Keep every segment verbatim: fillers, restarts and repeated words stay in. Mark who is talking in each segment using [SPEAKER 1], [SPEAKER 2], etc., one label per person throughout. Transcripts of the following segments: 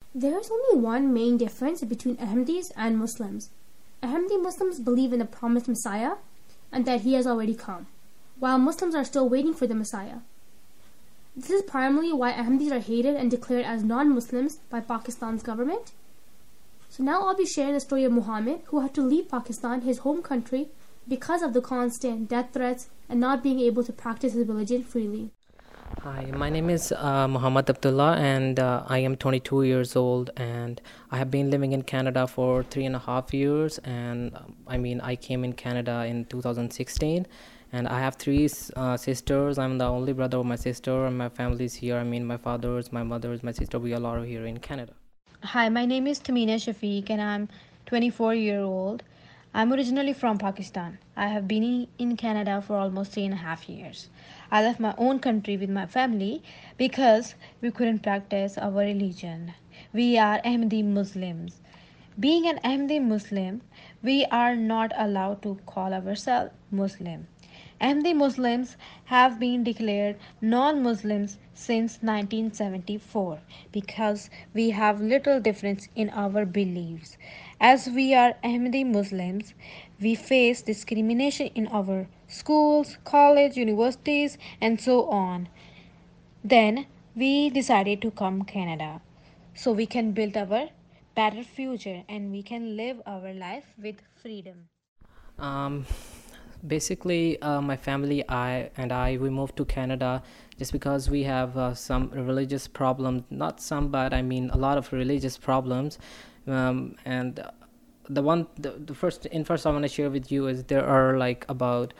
[SPEAKER 1] There is only one main difference between Ahmadis and Muslims. Ahmadi Muslims believe in the promised Messiah and that he has already come, while Muslims are still waiting for the Messiah. This is primarily why Ahmadis are hated and declared as non-Muslims by Pakistan's government. So now I'll be sharing the story of Muhammad, who had to leave Pakistan, his home country, because of the constant death threats and not being able to practice his religion freely.
[SPEAKER 2] Hi, my name is uh, Muhammad Abdullah, and uh, I am twenty-two years old, and I have been living in Canada for three and a half years. And um, I mean, I came in Canada in two thousand sixteen, and I have three uh, sisters. I'm the only brother of my sister, and my family is here. I mean, my father's, my mother's, my sister. We all are here in Canada.
[SPEAKER 3] Hi, my name is Tamina Shafiq and I'm twenty-four year old. I'm originally from Pakistan. I have been in Canada for almost three and a half years. I left my own country with my family because we couldn't practice our religion. We are Ahmadi Muslims. Being an Ahmadi Muslim, we are not allowed to call ourselves Muslim. Ahmadi Muslims have been declared non-Muslims since nineteen seventy-four because we have little difference in our beliefs. As we are Ahmadi Muslims, we face discrimination in our schools, college, universities, and so on. Then we decided to come Canada so we can build our better future and we can live our life with freedom.
[SPEAKER 2] Um, Basically, uh, my family, I and I, we moved to Canada just because we have uh, some religious problems. Not some, but I mean a lot of religious problems. Um, and the one, the, the first, in first I want to share with you is there are like about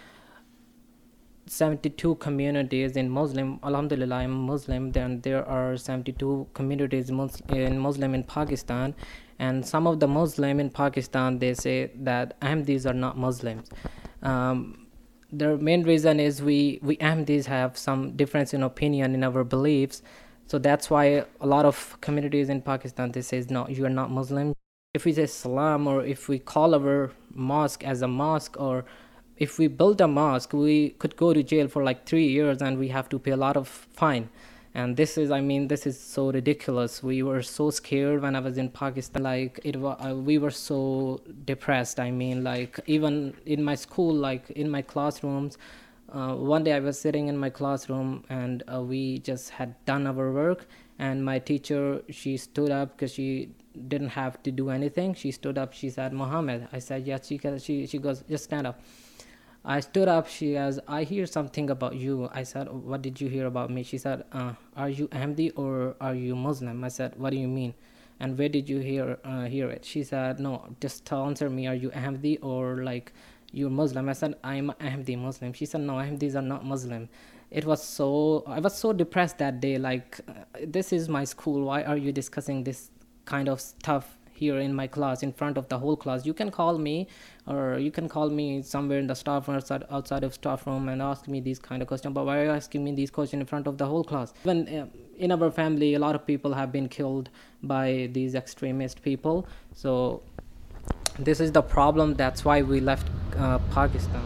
[SPEAKER 2] seventy-two communities in Muslim. Alhamdulillah, I'm Muslim. Then there are seventy-two communities in Muslim in Pakistan, and some of the Muslim in Pakistan, they say that Ahmadis are not Muslims. Um, the main reason is we we Ahmadis have some difference in opinion in our beliefs, so that's why a lot of communities in Pakistan, they say no, you are not Muslim. If we say Salam, or if we call our mosque as a mosque, or if we build a mosque, we could go to jail for like three years and we have to pay a lot of fine. And this is, I mean, this is so ridiculous. We were so scared when I was in Pakistan. Like it was, uh, we were so depressed. I mean, like even in my school, like in my classrooms, uh, one day I was sitting in my classroom and uh, we just had done our work. And my teacher, she stood up because she didn't have to do anything. She stood up. She said, "Mohammed." I said, "Yes." She she she goes, "Just stand up." I stood up. She goes, "I hear something about you." I said, "What did you hear about me?" She said, uh, "Are you Ahmadi or are you Muslim?" I said, "What do you mean? And where did you hear uh, hear it?" She said, "No, just answer me. Are you Ahmadi or like you're Muslim?" I said, "I'm Ahmadi Muslim." She said, "No, Ahmadis are not Muslim." It was so, I was so depressed that day. Like, uh, this is my school. Why are you discussing this kind of stuff here in my class, in front of the whole class? You can call me, or you can call me somewhere in the staff room, outside, outside of staff room, and ask me these kind of questions. But why are you asking me these questions in front of the whole class? Even uh, in our family, a lot of people have been killed by these extremist people. So this is the problem. That's why we left uh, Pakistan.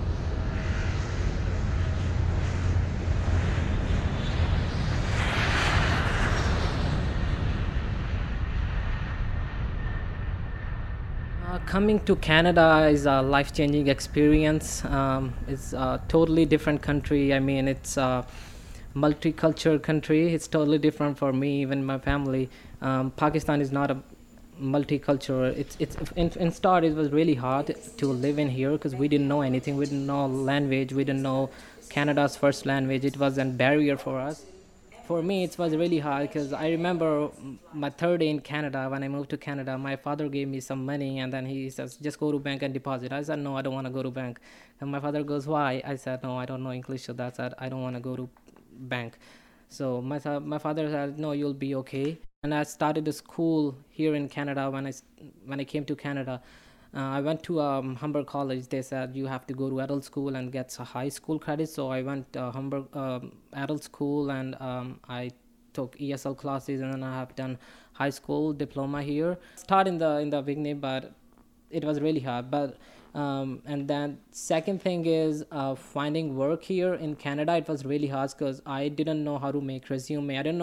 [SPEAKER 2] Uh, coming to Canada is a life-changing experience. Um, it's a totally different country. I mean, it's a multicultural country. It's totally different for me, even my family. Um, Pakistan is not a multicultural. It's it's in, in start it was really hard to live in here because we didn't know anything. We didn't know language. We didn't know Canada's first language. It was a barrier for us. For me, it was really hard because I remember my third day in Canada. When I moved to Canada, my father gave me some money and then he says, "Just go to bank and deposit." I said, "No, I don't want to go to bank." And my father goes, "Why?" I said, "No, I don't know English." So that's it. I don't want to go to bank. So my my father said, "No, you'll be okay." And I started a school here in Canada. When I when I came to Canada, uh, I went to um, Humber College. They said you have to go to adult school and get a high school credit. So I went uh, Humber um, adult school, and um, I took E S L classes, and then I have done high school diploma here. Start in the in the beginning, but it was really hard. But um, and then second thing is uh, finding work here in Canada. It was really hard because I didn't know how to make resume. I didn't know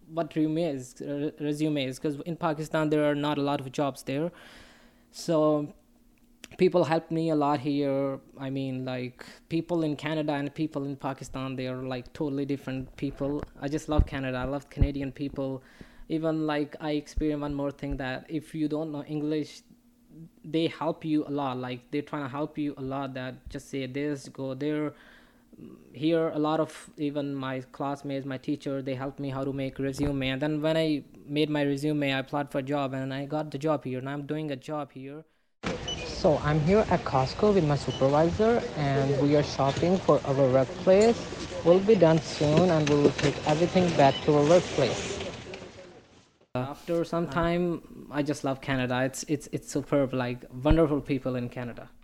[SPEAKER 2] what resume is, uh, resume is, because in Pakistan there are not a lot of jobs there. So people helped me a lot here. I mean, like, people in Canada and people in Pakistan, they are like totally different people. I just love Canada. I love Canadian people. Even like I experienced one more thing, that if you don't know English, they help you a lot. Like, they're trying to help you a lot, that just say this, go there. Here a lot of, even my classmates, my teacher, they helped me how to make resume. And then when I made my resume, I applied for a job and I got the job here, and I'm doing a job here. So I'm here at Costco with my supervisor, and we are shopping for our workplace. We'll be done soon, and we will take everything back to our workplace. After some time, I just love Canada. It's it's it's superb, like wonderful people in Canada.